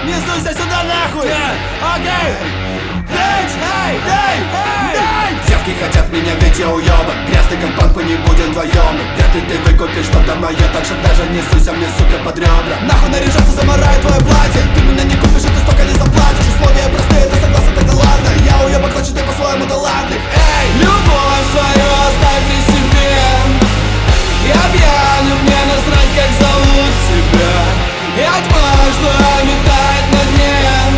Не суйся сюда нахуй! Окей! Девки хотят меня, ведь я уёбок. Грязный как банку, не будем вдвоём. Вряд ли ты выкупишь что-то моё, так что даже не суйся мне, сука, под ребра. Нахуй наряжаться, замарает твое платье. Ты меня не купишь, и ты столько не заплатишь. Условия простые, ты согласен, тогда ладно. Я уёбок, значит ты по-своему талантлив. Эй! Любовь свою оставь при себе. Я пьяный, мне насрать, как зовут тебя. Я тьма, что метает на дне.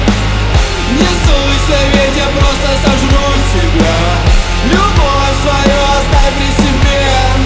Не суйся, ведь я просто сожру тебя. Любовь свою оставь при себе.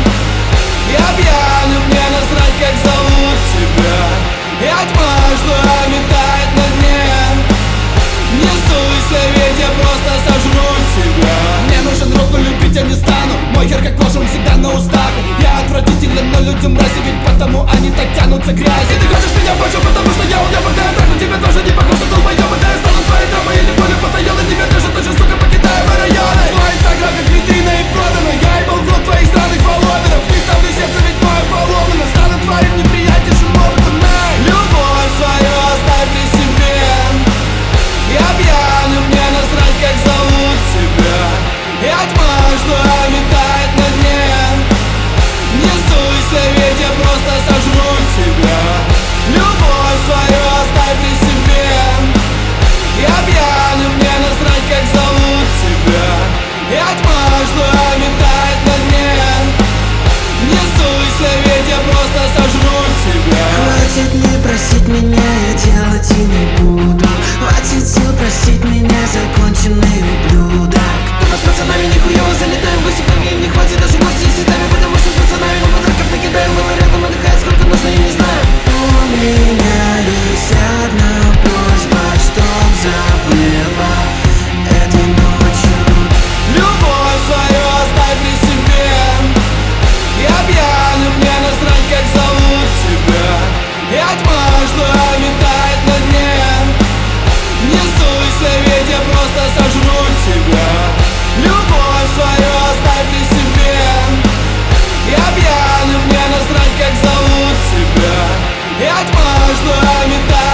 Я пьяный, мне насрать, как зовут тебя. Я тьма, что метает на дне. Не суйся, ведь я просто сожру тебя. Мне нужен друг, но любить я не стану. Мой хер как нож, он всегда на устах. Я отвратителен, но людям мрази, ведь потому они так тянутся к грязи. И ты хочешь меня больше, потому что я уебок. Да я трахну тебя тоже не похож на долбоёба. Да я стану твоей травмой или более потаённой. Тебя даже тоже, сука, покидаю мои районы. Твой инстаграм как витрина и продана. Я ебал в рот твоих странных фолловеров. Не ставлю сердце, ведь мое поломано. Стану твоим неприятнейшим опытом. Любовь свою оставь при себе. Я пьяный, мне насрать, как зовут тебя. Я тьма, что метает на дне. Не суйся, ведь я просто сожру тебя. Любовь свою оставь при себе. Я пьяный, мне насрать, как зовут тебя. Я тьма, что метает на дне. Не суйся, ведь я просто сожру тебя. Хватит не просить меня, я делать и не буду. Хватит сил просить меня, законченный ублюдок. Тупо с пацанами нихуево залетаем, гости ко мне, не хватит даже гостей с цветами. Потому что с пацанами мы подарков накидаем. Мы рядом отдыхает, сколько нужно, я не знаю. У меня есть одна просьба, чтоб забыла этой ночью. Любовь свою оставь при себе. Я пьяный, мне насрать, как зовут тебя. Я тьма, что метает на дне. Не суйся, ведь я просто сожру тебя. Любовь свою оставь при себе. Я пьяный, мне насрать, как зовут тебя. Я тьма, что метает